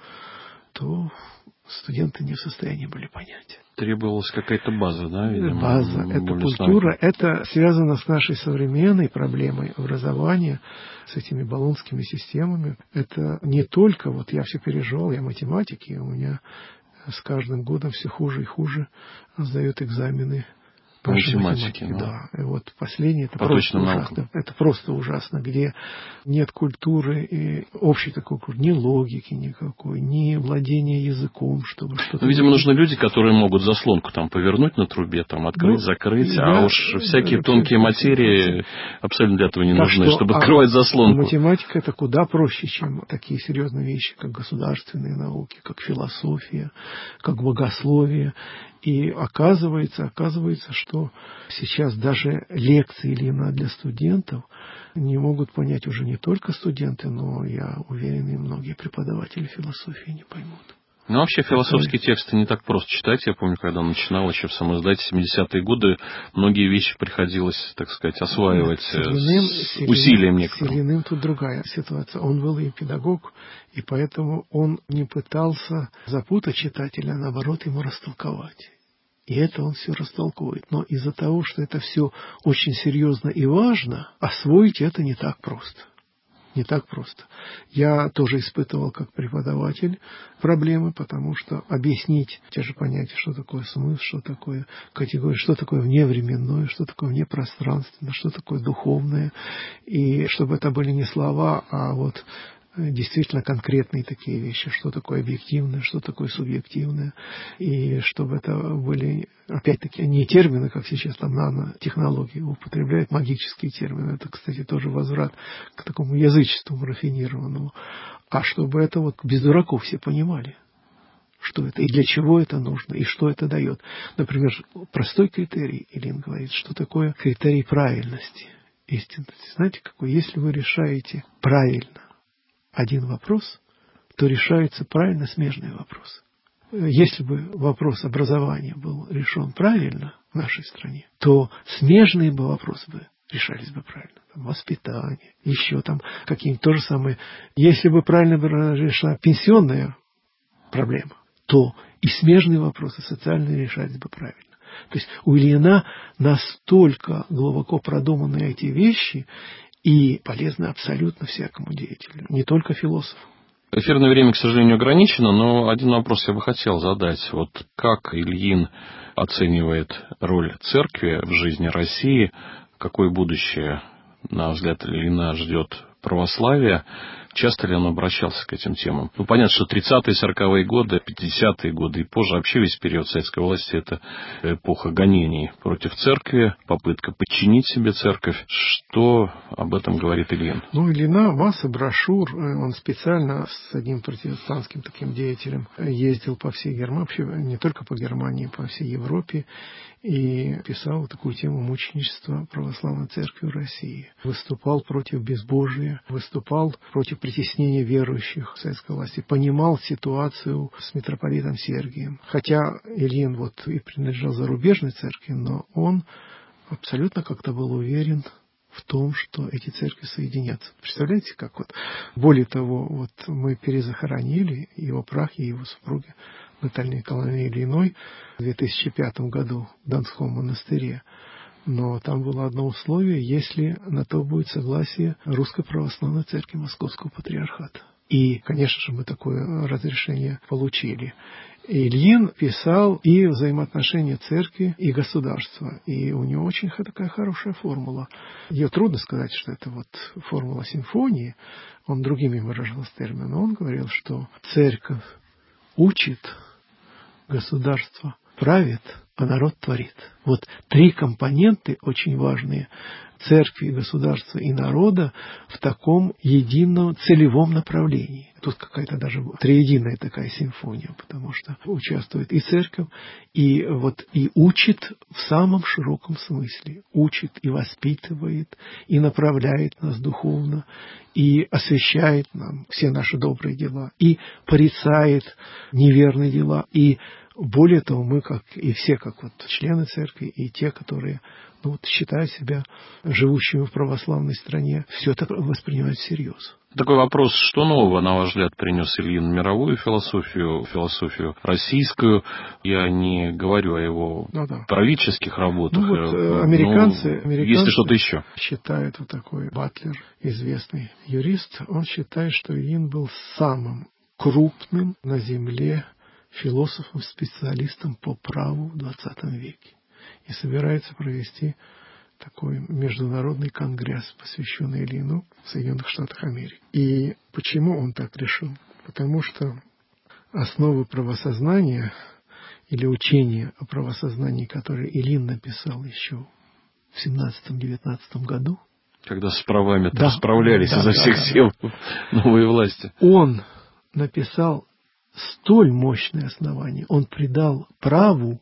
F: то студенты не в состоянии были понять.
E: Требовалась какая-то база, да? Видимо,
F: база, это культура, это связано с нашей современной проблемой образования, с этими болонскими системами. Это не только, вот я все переживал, я математик, и у меня с каждым годом все хуже и хуже сдают экзамены.
E: По математике,
F: ну. Да. И вот последнее, это просто ужасно. Это просто ужасно, где нет культуры, и общей такой культуры, ни логики никакой, ни владения языком, чтобы что-то...
E: Ну, видимо, нужны люди, которые могут заслонку там повернуть на трубе, там открыть, ну, закрыть, я, а уж всякие да, тонкие материи абсолютно для этого не так нужны, что, чтобы открывать а, заслонку.
F: Математика это куда проще, чем такие серьезные вещи, как государственные науки, как философия, как богословие. И оказывается, оказывается, что сейчас даже лекции Ильина для студентов не могут понять уже не только студенты, но, я уверен, и многие преподаватели философии не поймут.
E: Ну, вообще, философские это... тексты не так просто читать. Я помню, когда начинал еще в самом издате семидесятые годы, многие вещи приходилось, так сказать, осваивать с, Ильиным, с усилием некоторым.
F: С Ильиным тут другая ситуация. Он был и педагог, и поэтому он не пытался запутать читателя, а наоборот, ему растолковать. И это он все растолковывает. Но из-за того, что это все очень серьезно и важно, освоить это не так просто. Не так просто. Я тоже испытывал как преподаватель проблемы, потому что объяснить те же понятия, что такое смысл, что такое категория, что такое вневременное, что такое внепространственное, что такое духовное, и чтобы это были не слова, а вот действительно конкретные такие вещи, что такое объективное, что такое субъективное, и чтобы это были, опять-таки, не термины, как сейчас там нанотехнологии употребляют, магические термины, это, кстати, тоже возврат к такому язычеству рафинированному, а чтобы это вот без дураков все понимали, что это и для чего это нужно, и что это дает. Например, простой критерий, Ильин говорит, что такое критерий правильности, истинности. Знаете, какой? Если вы решаете правильно один вопрос, то решается правильно смежный вопрос. Если бы вопрос образования был решен правильно в нашей стране, то смежные бы вопросы бы решались бы правильно. Там, воспитание, еще там какие-нибудь то же самое. Если бы правильно была решена пенсионная проблема, то и смежные вопросы социальные решались бы правильно. То есть у Ильина настолько глубоко продуманы эти вещи, и полезно абсолютно всякому деятелю, не только философу.
E: Эфирное время, к сожалению, ограничено, но один вопрос я бы хотел задать. Вот как Ильин оценивает роль церкви в жизни России? Какое будущее, на взгляд Ильина, ждет православие? Часто ли он обращался к этим темам? Ну, понятно, что тридцатые, сороковые годы, пятидесятые годы и позже, вообще весь период советской власти – это эпоха гонений против церкви, попытка подчинить себе церковь. Что об этом говорит Ильин?
F: Ну, Ильина масса брошюр. Он специально с одним протестантским таким деятелем ездил по всей Германии, вообще не только по Германии, по всей Европе, и писал такую тему мученичества православной церкви в России. Выступал против безбожия, выступал против притеснения верующих советской власти, понимал ситуацию с митрополитом Сергием. Хотя Ильин вот и принадлежал зарубежной церкви, но он абсолютно как-то был уверен в том, что эти церкви соединятся. Представляете, как вот? Более того, вот мы перезахоронили его прах и его супруги Натальи Николаевны Ильиной в две тысячи пятом году в Донском монастыре. Но там было одно условие, если на то будет согласие Русской Православной Церкви Московского Патриархата. И, конечно же, мы такое разрешение получили. Ильин писал и взаимоотношения церкви и государства. И у него очень такая хорошая формула. Ее трудно сказать, что это вот формула симфонии. Он другими выражался термином. Он говорил, что церковь учит, государство правит, а народ творит. Вот три компоненты очень важные церкви, государства и народа в таком едином целевом направлении. Тут какая-то даже триединая такая симфония, потому что участвует и церковь, и вот и учит в самом широком смысле. Учит и воспитывает, и направляет нас духовно, и освящает нам все наши добрые дела, и порицает неверные дела, и более того, мы, как и все, как вот члены церкви, и те, которые ну, вот, считают себя живущими в православной стране, все это воспринимают всерьез.
E: Такой вопрос, что нового, на ваш взгляд, принес Ильин в мировую философию, философию российскую? Я не говорю о его ну, да. правительских работах.
F: Ну, вот, американцы, американцы
E: есть ли что-то еще?
F: Считают, вот такой Батлер, известный юрист, он считает, что Ильин был самым крупным на земле философом, специалистом по праву в двадцатом веке. И собирается провести такой международный конгресс, посвященный Ильину в Соединенных Штатах Америки. И почему он так решил? Потому что основы правосознания или учения о правосознании, которое Ильин написал еще в семнадцатом-девятнадцатом году,
E: когда с правами-то
F: да,
E: справлялись да, изо да, всех да, сил да. новые власти.
F: Он написал столь мощное основание, он придал праву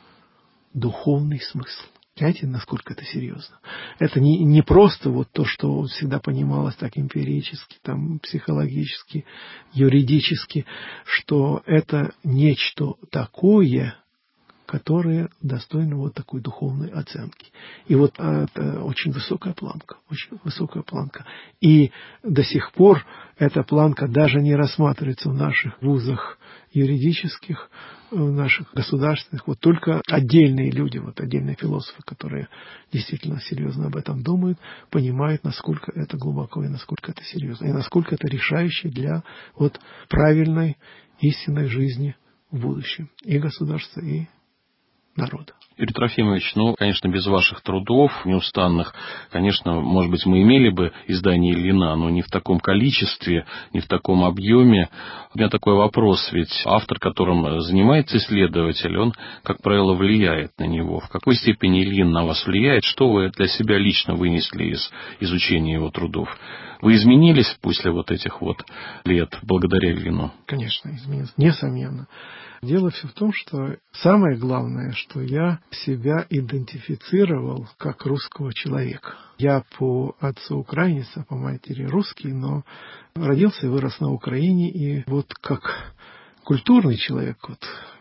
F: духовный смысл. Понимаете, насколько это серьезно? Это не, не просто вот то, что всегда понималось так эмпирически, там, психологически, юридически, что это нечто такое, которые достойны вот такой духовной оценки. И вот это очень высокая планка, очень высокая планка. И до сих пор эта планка даже не рассматривается в наших вузах юридических, в наших государственных. Вот только отдельные люди, вот отдельные философы, которые действительно серьезно об этом думают, понимают, насколько это глубоко и насколько это серьезно, и насколько это решающе для вот правильной истинной жизни в будущем и государства, и народа.
E: Юрий Трофимович, ну, конечно, без ваших трудов неустанных, конечно, может быть, мы имели бы издание Ильина, но не в таком количестве, не в таком объеме. У меня такой вопрос, ведь автор, которым занимается исследователь, он, как правило, влияет на него. В какой степени Ильин на вас влияет? Что вы для себя лично вынесли из изучения его трудов? Вы изменились после вот этих вот лет благодаря Ильину?
F: Конечно, изменился, несомненно. Дело все в том, что самое главное, что я себя идентифицировал как русского человека. Я по отцу украинец, а по матери русский, но родился и вырос на Украине, и вот как культурный человек, вот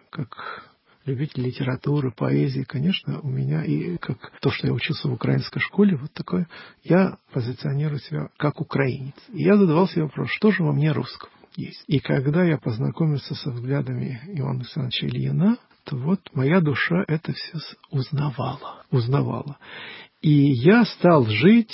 F: как любитель литературы, поэзии, конечно, у меня и как то, что я учился в украинской школе, вот такое, я позиционирую себя как украинец. И я задавал себе вопрос, что же во мне русского есть. И когда я познакомился со взглядами Ивана Александровича Ильина, то вот моя душа это все узнавала, узнавала. И я стал жить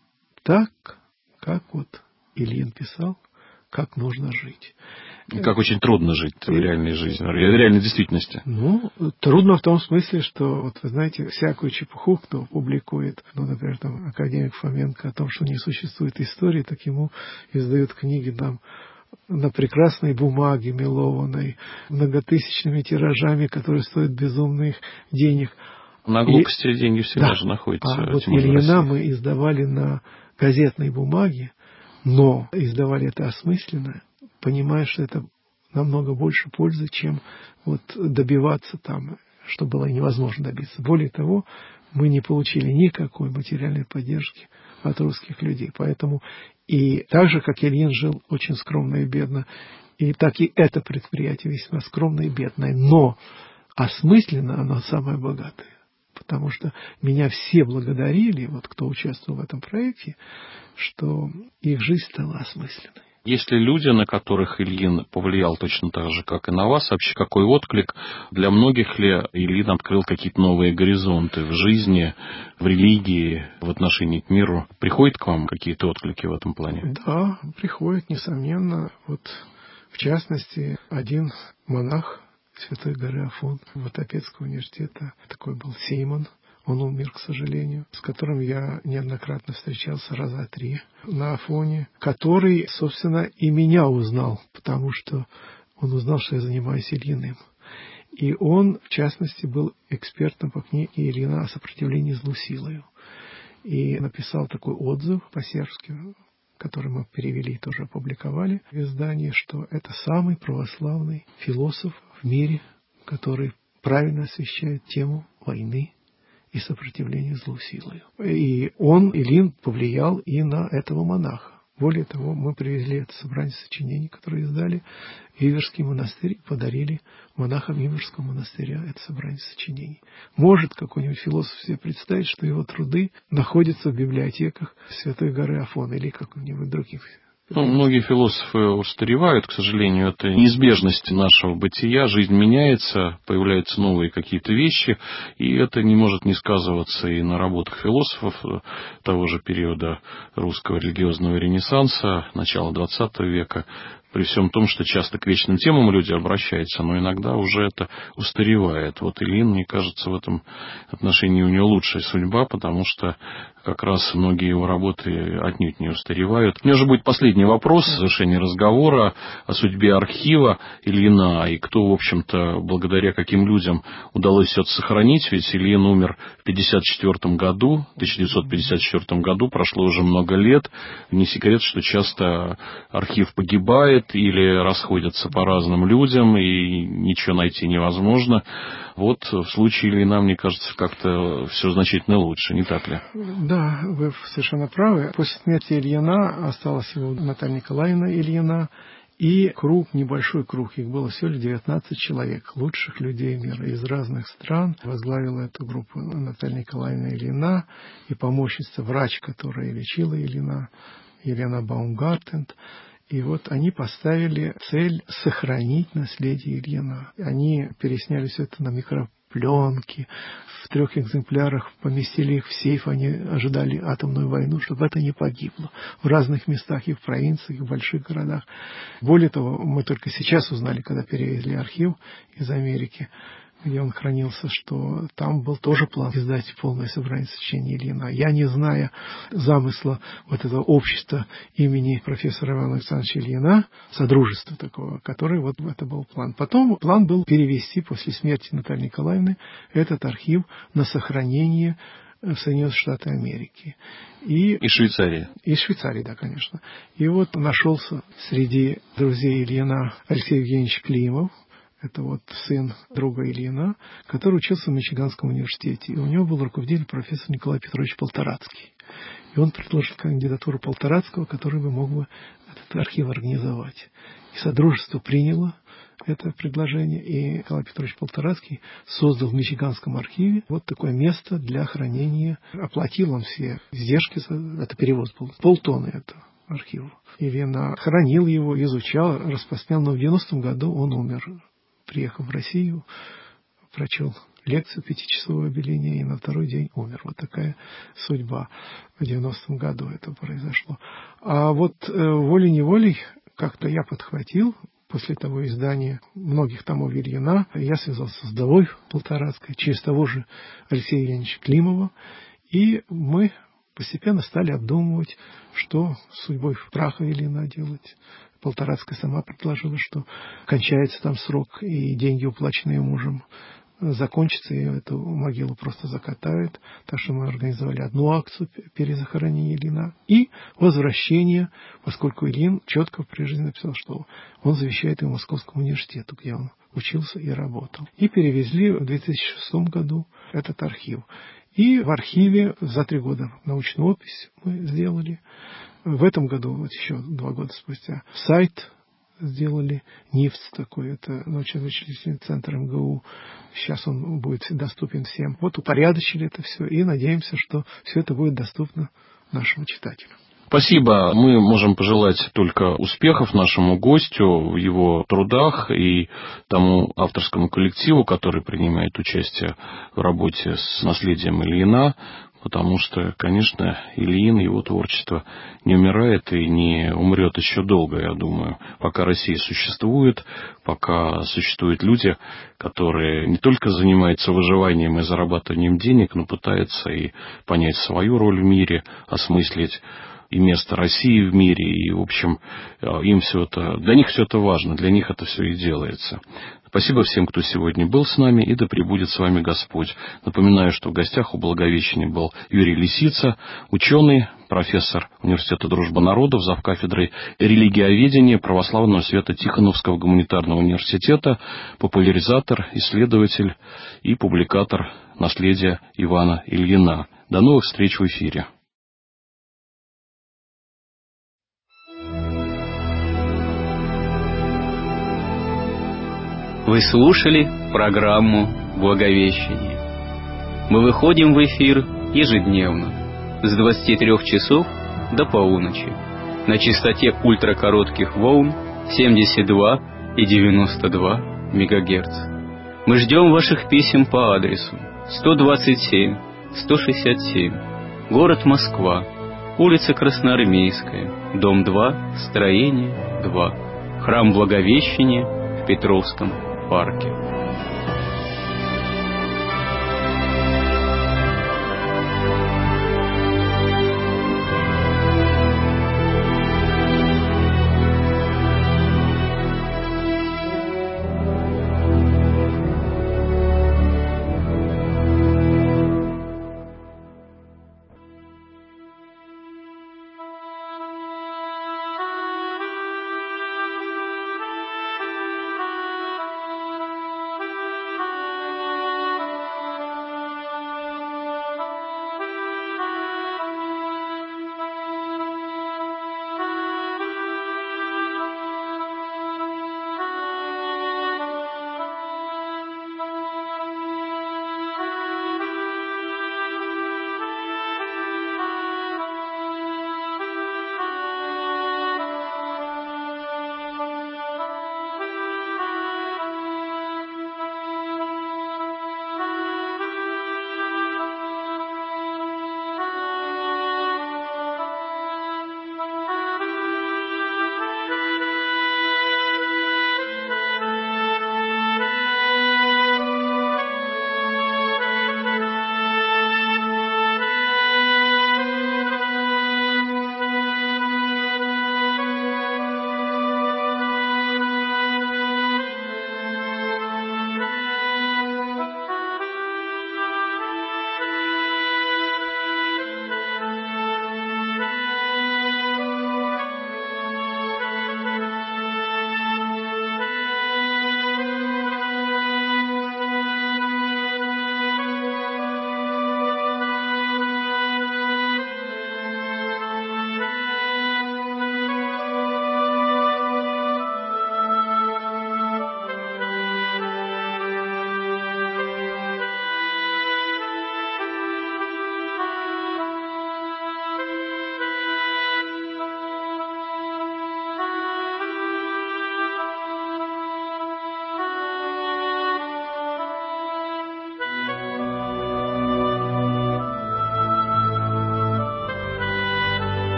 F: так, как вот Ильин писал, как нужно жить.
E: И как очень трудно жить в реальной жизни, в реальной действительности.
F: Ну, трудно в том смысле, что, вот вы знаете, всякую чепуху, кто публикует, ну, например, там, академик Фоменко о том, что не существует истории, так ему издают книги там на прекрасной бумаге мелованной, многотысячными тиражами, которые стоят безумных денег.
E: На глупости и, деньги всегда да, же находятся.
F: А вот Ильина мы издавали на газетной бумаге, но издавали это осмысленно, понимая, что это намного больше пользы, чем вот добиваться там, что было невозможно добиться. Более того, мы не получили никакой материальной поддержки от русских людей. Поэтому и так же, как Ильин жил очень скромно и бедно, и так и это предприятие весьма скромное и бедное, но осмысленно оно самое богатое. Потому что меня все благодарили, вот кто участвовал в этом проекте, что их жизнь стала осмысленной.
E: Есть ли люди, на которых Ильин повлиял точно так же, как и на вас? Вообще, какой отклик? Для многих ли Ильин открыл какие-то новые горизонты в жизни, в религии, в отношении к миру? Приходят к вам какие-то отклики в этом плане?
F: Да, приходят, несомненно. Вот, в частности, один монах Святой горы Афон, Ватопедского университета, такой был Сеймон. Он умер, к сожалению, с которым я неоднократно встречался раза три на Афоне, который, собственно, и меня узнал, потому что он узнал, что я занимаюсь Ильиным. И он, в частности, был экспертом по книге Ильина о сопротивлении злу силою. И написал такой отзыв по-сербски, который мы перевели и тоже опубликовали в издании, что это самый православный философ в мире, который правильно освещает тему войны и сопротивления злу силою. И он, Ильин, повлиял и на этого монаха. Более того, мы привезли это собрание сочинений, которые издали в Иверский монастырь, и подарили монахам Иверского монастыря это собрание сочинений. Может какой-нибудь философ себе представить, что его труды находятся в библиотеках Святой горы Афон или каких-нибудь других.
E: Ну, многие философы устаревают, к сожалению, это неизбежность нашего бытия, жизнь меняется, появляются новые какие-то вещи, и это не может не сказываться и на работах философов того же периода русского религиозного ренессанса, начала двадцатого века, при всем том, что часто к вечным темам люди обращаются, но иногда уже это устаревает. Вот Ильин, мне кажется, в этом отношении у него лучшая судьба, потому что как раз многие его работы отнюдь не устаревают. У меня же будет последний вопрос в завершении разговора о судьбе архива Ильина, и кто, в общем-то, благодаря каким людям удалось все это сохранить, ведь Ильин умер в пятьдесят четвёртом году, в тысяча девятьсот пятьдесят четвёртом году, прошло уже много лет. Не секрет, что часто архив погибает или расходятся по разным людям, и ничего найти невозможно. Вот в случае Ильина, мне кажется, как-то все значительно лучше, не так ли?
F: Да, вы совершенно правы. После смерти Ильина осталась его Наталья Николаевна Ильина, И круг, небольшой круг, их было всего лишь девятнадцать человек, лучших людей мира из разных стран. Возглавила эту группу Наталья Николаевна Ильина и помощница, врач, которая лечила Ильина, Елена Баумгартен. И вот они поставили цель сохранить наследие Ильина. Они пересняли все это на микропленки, в трех экземплярах поместили их в сейф, они ожидали атомную войну, чтобы это не погибло. В разных местах, и в провинциях, и в больших городах. Более того, мы только сейчас узнали, когда перевезли архив из Америки, где он хранился, что там был тоже план издать полное собрание сочинений Ильина. Я, не зная замысла вот этого общества имени профессора Ивана Александровича Ильина, содружества такого, который вот это был план. Потом план был перевести после смерти Натальи Николаевны этот архив на сохранение в Соединенных Штатах Америки. И,
E: и Швейцарии.
F: И Швейцарии, да, конечно. И вот нашелся среди друзей Ильина Алексей Евгеньевич Климов. Это вот сын друга Ильина, который учился в Мичиганском университете. И у него был руководитель профессор Николай Петрович Полторацкий. И он предложил кандидатуру Полторацкого, который бы мог бы этот архив организовать. И Содружество приняло это предложение, и Николай Петрович Полторацкий создал в Мичиганском архиве вот такое место для хранения. Оплатил он все издержки, это перевоз был, полтонны это архива. Ильина хранил его, изучал, распространял, но в девяностом году он умер. Приехал в Россию, прочел лекцию пятичасовое объявление и на второй день умер. Вот такая судьба. В девяностом году это произошло. А вот э, волей-неволей как-то я подхватил после того издания многих томов Ильина. Я связался с вдовой Полторацкой, через того же Алексея Евгеньевича Климова. И мы постепенно стали обдумывать, что с судьбой праха Ильина делать. Полторацкая сама предложила, что кончается там срок, и деньги, уплаченные мужем, закончатся, и эту могилу просто закатают. Так что мы организовали одну акцию перезахоронения Ильина и возвращение, поскольку Ильин четко при жизни написал, что он завещает его Московскому университету, где он учился и работал. И перевезли в две тысячи шестом году этот архив. И в архиве за три года научную опись мы сделали. В этом году, вот еще два года спустя, сайт сделали, НИФЦ такой, это научно-вычислительный центр эм гэ у. Сейчас он будет доступен всем. Вот упорядочили это все и надеемся, что все это будет доступно нашему читателю.
E: Спасибо. Мы можем пожелать только успехов нашему гостю в его трудах и тому авторскому коллективу, который принимает участие в работе с наследием Ильина, потому что, конечно, Ильин, его творчество не умирает и не умрет еще долго, я думаю, пока Россия существует, пока существуют люди, которые не только занимаются выживанием и зарабатыванием денег, но пытаются и понять свою роль в мире, осмыслить и место России в мире, и, в общем, им все это, для них все это важно, для них это все и делается. Спасибо всем, кто сегодня был с нами, и да пребудет с вами Господь. Напоминаю, что в гостях у Благовещения был Юрий Лисица, ученый, профессор Университета Дружбы Народов, завкафедрой религиоведения Православного Свято-Тихоновского гуманитарного университета, популяризатор, исследователь и публикатор наследия Ивана Ильина. До новых встреч в эфире.
B: Вы слушали программу «Благовещение». Мы выходим в эфир ежедневно с двадцати трёх часов до полуночи на частоте ультракоротких волн семьдесят два и девяносто два мегагерц. Мы ждем ваших писем по адресу сто двадцать семь сто шестьдесят семь, город Москва, улица Красноармейская, дом два, строение два, храм Благовещения в Петровском парке.